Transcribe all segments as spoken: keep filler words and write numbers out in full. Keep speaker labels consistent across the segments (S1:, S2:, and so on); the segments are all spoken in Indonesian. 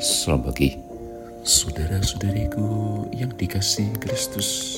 S1: Selamat pagi, saudara-saudariku yang dikasihi Kristus.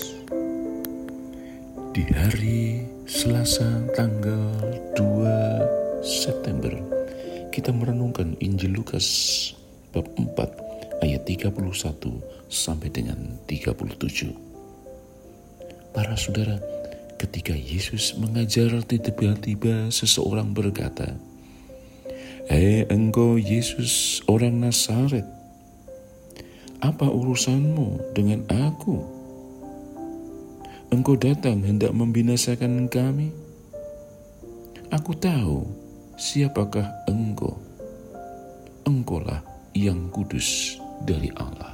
S1: Di hari Selasa tanggal dua September, kita merenungkan Injil Lukas bab empat ayat tiga puluh satu sampai dengan tiga puluh tujuh. Para saudara, ketika Yesus mengajar, tiba-tiba seseorang berkata, "Hei engkau Yesus orang Nazaret, apa urusanmu dengan aku? Engkau datang hendak membinasakan kami? Aku tahu siapakah engkau. Engkaulah yang kudus dari Allah."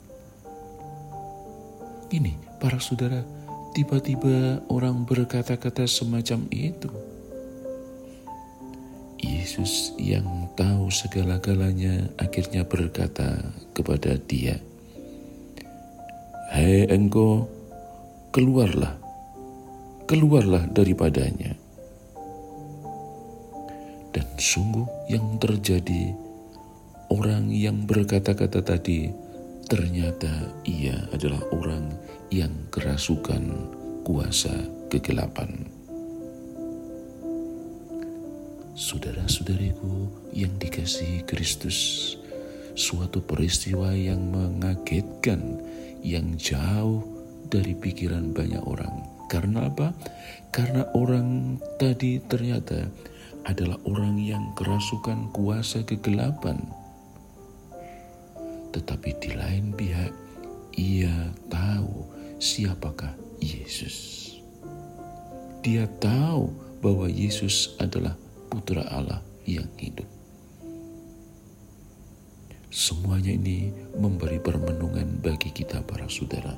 S1: Ini para saudara, tiba-tiba orang berkata-kata semacam itu. Yesus yang tahu segala-galanya akhirnya berkata kepada dia, "Hei engkau, keluarlah, keluarlah daripadanya." Dan sungguh yang terjadi, orang yang berkata-kata tadi ternyata ia adalah orang yang kerasukan kuasa kegelapan. Saudara-saudariku yang dikasihi Kristus, suatu peristiwa yang mengagetkan, yang jauh dari pikiran banyak orang. Karena apa? Karena orang tadi ternyata adalah orang yang kerasukan kuasa kegelapan. Tetapi di lain pihak, ia tahu siapakah Yesus. Dia tahu bahwa Yesus adalah Putra Allah yang hidup. Semuanya ini memberi permenungan bagi kita para saudara.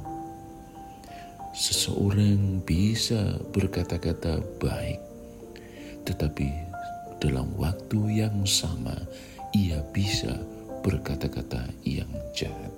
S1: Seseorang bisa berkata-kata baik, tetapi dalam waktu yang sama ia bisa berkata-kata yang jahat.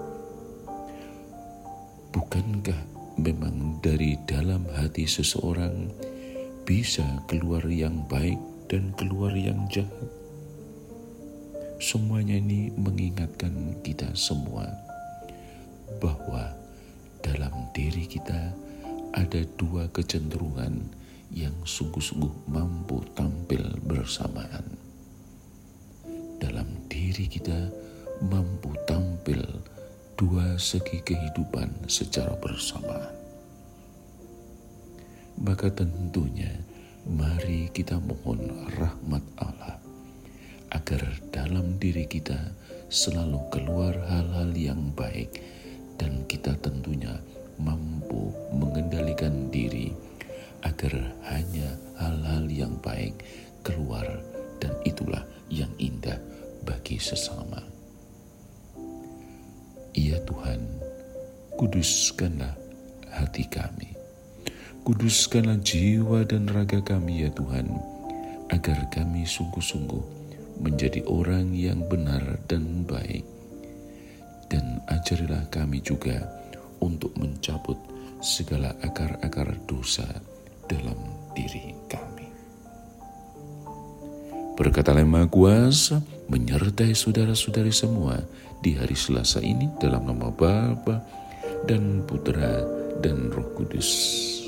S1: Bukankah memang dari dalam hati seseorang bisa keluar yang baik dan keluar yang jahat? Semuanya ini mengingatkan kita semua bahwa dalam diri kita ada dua kecenderungan yang sungguh-sungguh mampu tampil bersamaan. Dalam diri kita mampu tampil dua segi kehidupan secara bersamaan. Maka tentunya mari kita mohon rahmat Allah agar dalam diri kita selalu keluar hal-hal yang baik dan kita tentunya mampu mengendalikan diri agar hanya hal-hal yang baik keluar, dan itulah yang indah bagi sesama. Ya Tuhan, kuduskanlah hati kami. Kuduskanlah jiwa dan raga kami ya Tuhan, agar kami sungguh-sungguh menjadi orang yang benar dan baik. Dan ajarilah kami juga untuk mencabut segala akar-akar dosa dalam diri kami. Berkat Allah Maha Kuasa menyertai saudara-saudari semua di hari Selasa ini dalam nama Bapa dan Putra dan Roh Kudus.